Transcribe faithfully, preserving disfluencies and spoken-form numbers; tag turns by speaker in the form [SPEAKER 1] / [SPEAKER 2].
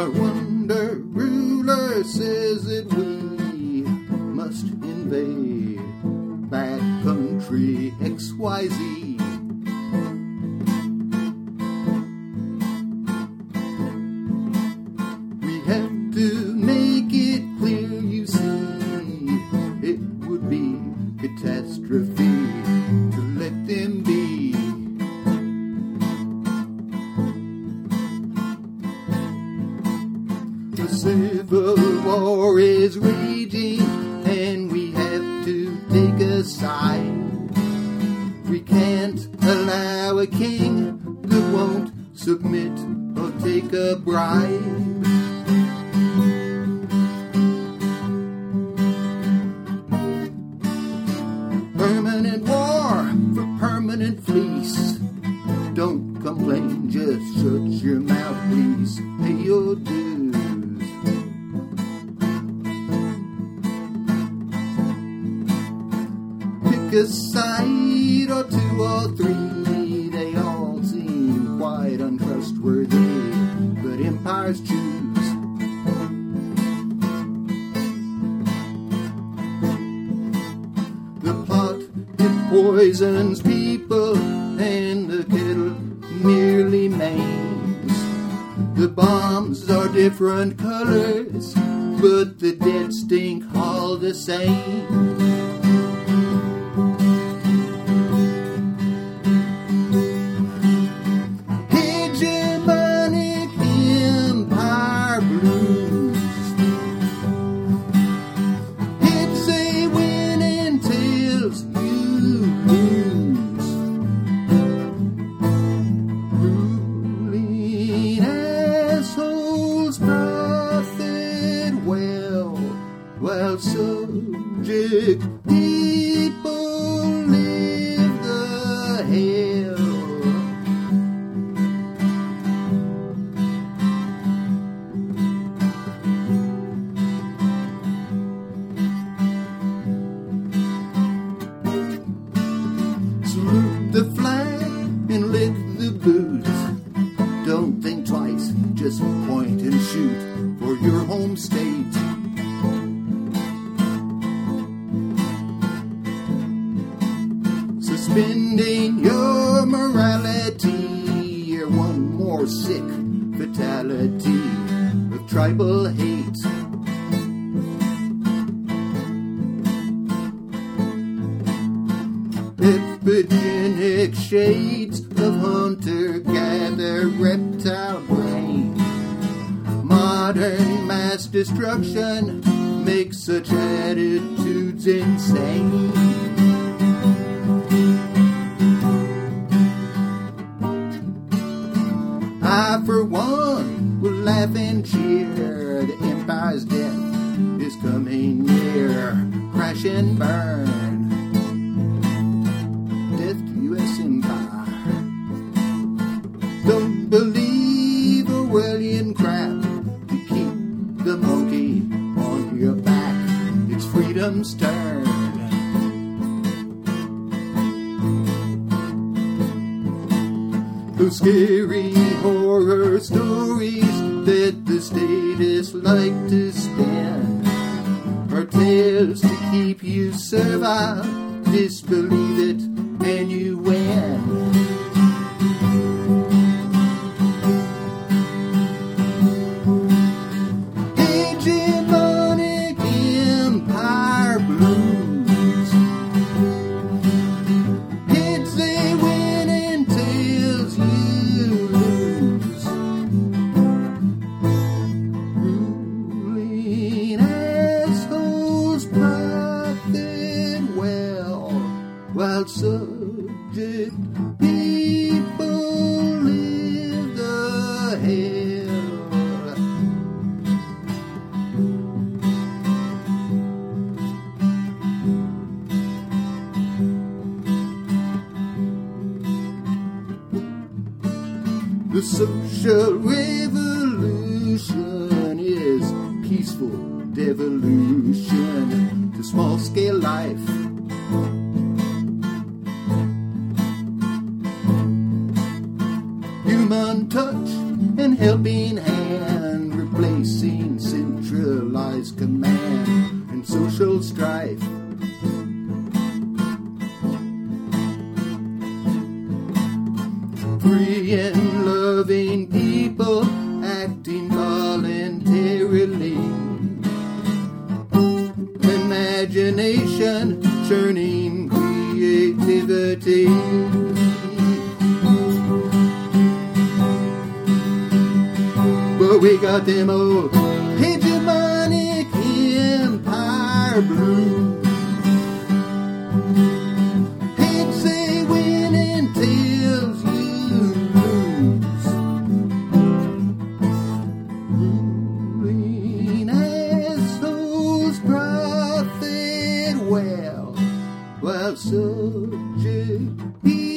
[SPEAKER 1] Our wonder ruler says that we must invade bad country X Y Z. We have to make it clear, you see, it would be catastrophe to let them be. The civil war is raging and we have to take a side. We can't allow a king that won't submit or take a bribe. Permanent war for permanent fleece. Don't complain, just shut your mouth, please. Pay your dues. Pick a side or two or three. They all seem quite untrustworthy, but empires choose. The pot, it poisons people, and the kettle merely maims. The bombs are different colors, but the dead stink all the same. Hegemonic empire blues. It's a win and tails you lose. Ruling assholes profit well, while subject people live the hell. Salute the flag and lick the boots. Don't think twice, just point and shoot for your home state. Suspending your morality, you're one more sick fatality of tribal hate. Epidemic shades of hunter-gatherer reptile brain. Modern mass destruction makes such attitudes insane. I, for one, will laugh and cheer. The empire's death is coming near. Crash and burn. Death to U S empire. Don't believe Orwellian crap to keep the monkey on your back. It's freedom's turn. Those scary horror stories that the statists like to spin are tales to keep you servile. Disbelieve it and you win. Hegemonic empire blues. It's a win and tails you lose. Ruling assholes profit well, while subject people live the hell. The social revolution is peaceful devolution to small-scale life. Human touch and helping hand his command and social strife. Free and loving people acting voluntarily. Imagination churning creativity. But we got them old hegemonic empire blues. He'd say win and tails you lose. Ruling assholes profit well, while subject people